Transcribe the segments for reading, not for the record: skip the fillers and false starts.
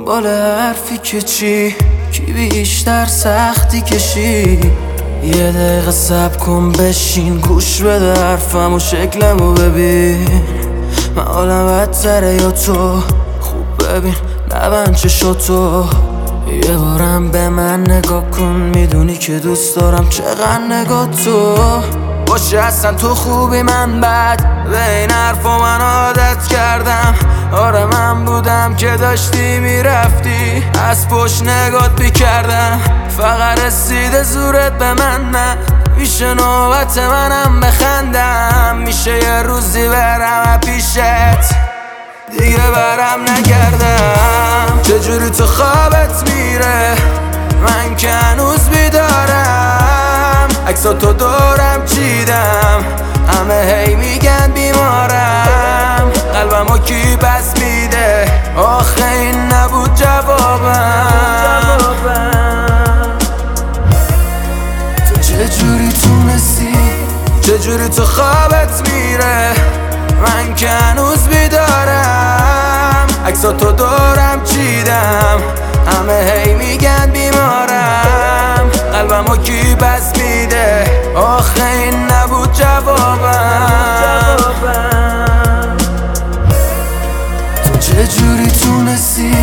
دنبال حرفی که چی کی بیشتر سختی کشی. یه دقیقه صبر کن بشین گوش بده حرفم و شکلمو ببین. من حالم بدتره یا تو؟ خوب ببین نبند چشاتو. یه بارم به من نگاه کن میدونی که دوست دارم چقدر نگاه تو باشه. اصلا تو خوبی من بد به این حرفا من عادت کردم. آره من بودم که داشتی میرفتی از پشت نگات میکردم. فقط رسیده زورت به من نه میشه نوبت منم بخندم. میشه یه روزی برم پیشت دیگه برم نگردم. چجوری تو خوابت میره من که هنوز بیدارم. عکساتو دورم چیدم همه هی میگن بیمارم. قلبمو کی پس میده آخه این نبود جوابم. تو چجوری تونستی چجوری تو خوابت میره من که هنوز بیدارم. عکساتو دورم چیدم همه هی میگن بیمارم. قلبمو کی پس میده آخه این نبود جوابم. تو چجوری تونستی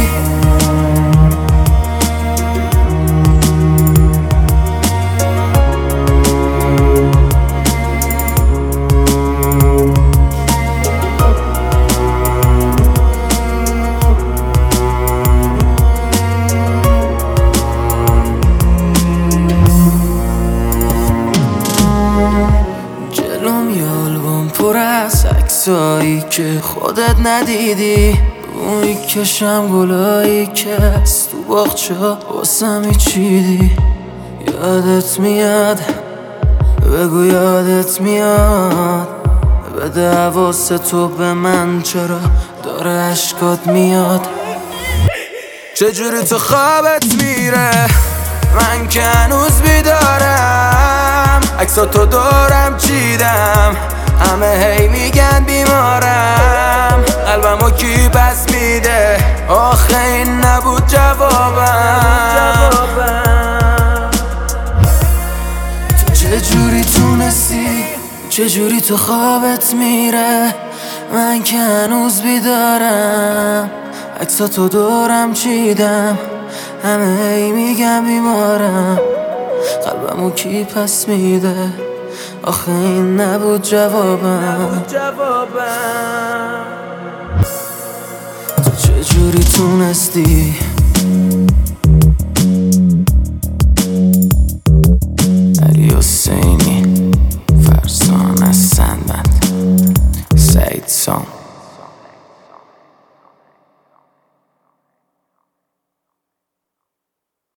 پر از عکسایی که خودت ندیدی. اونی کشم گلایی که از تو باغچه واسم چیدی. یادت میاد بگو یادت میاد بده حواس تو به من چرا داره عشقات میاد. چجوری تو خوابت میره من که هنوز بیدارم. عکساتو دورم چیدم همه هی میگن بیمارم. قلبمو کی پس میده آخه این نبود جوابم. تو چجوری تونستی چجوری تو خوابت میره من که هنوز بیدارم. عکساتو دورم چیدم همه هی میگن بیمارم. قلبمو کی پس میده آخه این نبود جوابم. تو چجوری تونستی علی حسینی فرزانه سندبند سعید سام